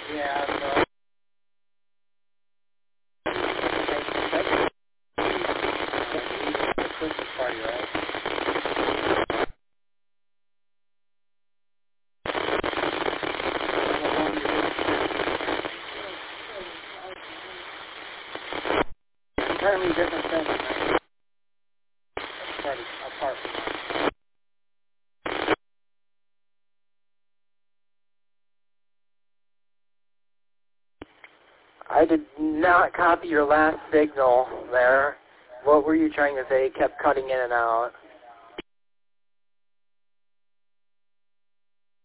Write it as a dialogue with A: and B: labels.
A: Yeah, so the Christmas party, right? Entirely different thing, right? Apart from that. I did not copy your last signal there. What were you trying to say? It kept cutting in and out.